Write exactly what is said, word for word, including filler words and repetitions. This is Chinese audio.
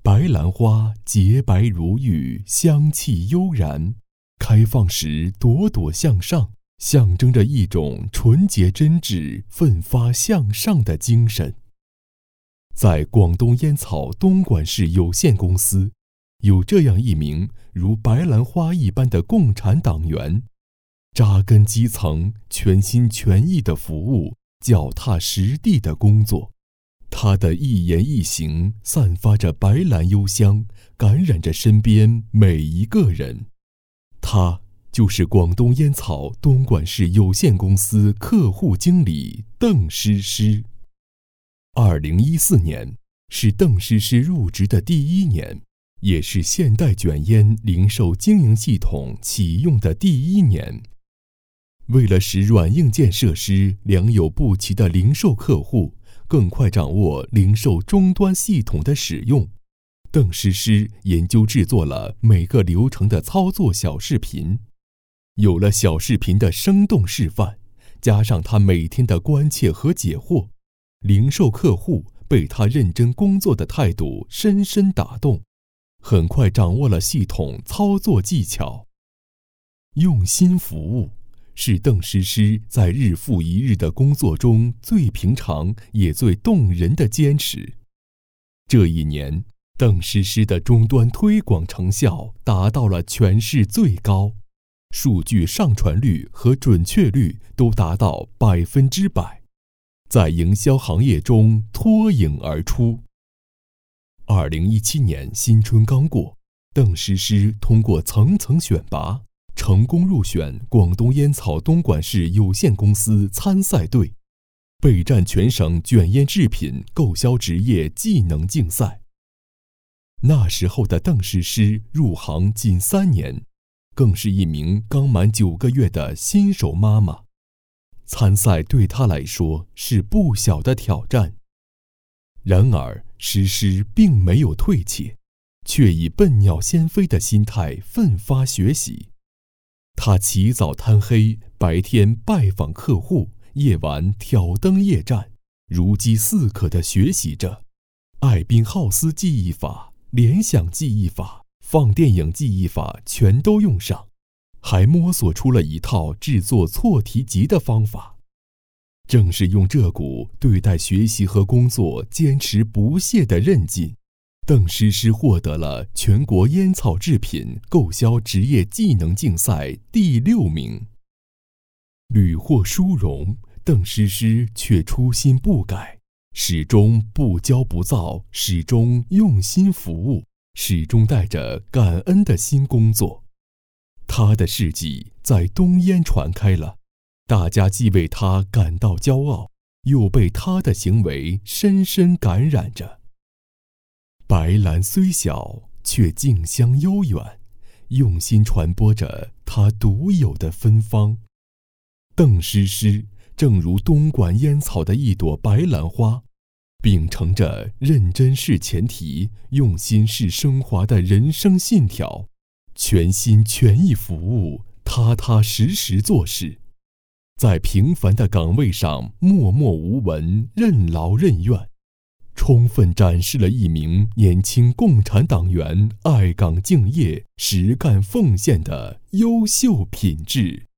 白兰花洁白如玉，香气悠然，开放时朵朵向上，象征着一种纯洁真挚、奋发向上的精神。在广东烟草东莞市有限公司，有这样一名如白兰花一般的共产党员，扎根基层，全心全意的服务，脚踏实地的工作。他的一言一行散发着白兰幽香，感染着身边每一个人。他就是广东烟草东莞市有限公司客户经理邓诗诗。二零一四年是邓诗诗入职的第一年，也是现代卷烟零售经营系统启用的第一年。为了使软硬件设施良莠不齐的零售客户更快掌握零售终端系统的使用，邓诗诗研究制作了每个流程的操作小视频。有了小视频的生动示范，加上他每天的关切和解惑，零售客户被他认真工作的态度深深打动，很快掌握了系统操作技巧。用心服务是邓诗诗在日复一日的工作中最平常也最动人的坚持。这一年，邓诗诗的终端推广成效达到了全市最高，数据上传率和准确率都达到百分之百，在营销行业中脱颖而出。二零一七年新春刚过，邓诗诗通过层层选拔，成功入选广东烟草东莞市有限公司参赛队，备战全省卷烟制品购销职业技能竞赛。那时候的邓诗诗入行仅三年，更是一名刚满九个月的新手妈妈。参赛对她来说是不小的挑战。然而，诗诗并没有退怯，却以笨鸟先飞的心态奋发学习。他起早贪黑，白天拜访客户，夜晚挑灯夜战，如饥似渴地学习着艾宾浩斯记忆法、联想记忆法、放电影记忆法全都用上，还摸索出了一套制作错题集的方法。正是用这股对待学习和工作坚持不懈的韧劲，邓诗诗获得了全国烟草制品购销职业技能竞赛第六名。屡获殊荣，邓诗诗却初心不改，始终不骄不躁，始终用心服务，始终带着感恩的心工作。她的事迹在东烟传开了，大家既为她感到骄傲，又被她的行为深深感染着。白兰虽小，却静香悠远，用心传播着它独有的芬芳。邓诗诗正如东莞烟草的一朵白兰花，秉承着认真是前提，用心是升华的人生信条，全心全意服务，踏踏实实做事，在平凡的岗位上默默无闻，任劳任怨，充分展示了一名年轻共产党员爱岗敬业、实干奉献的优秀品质。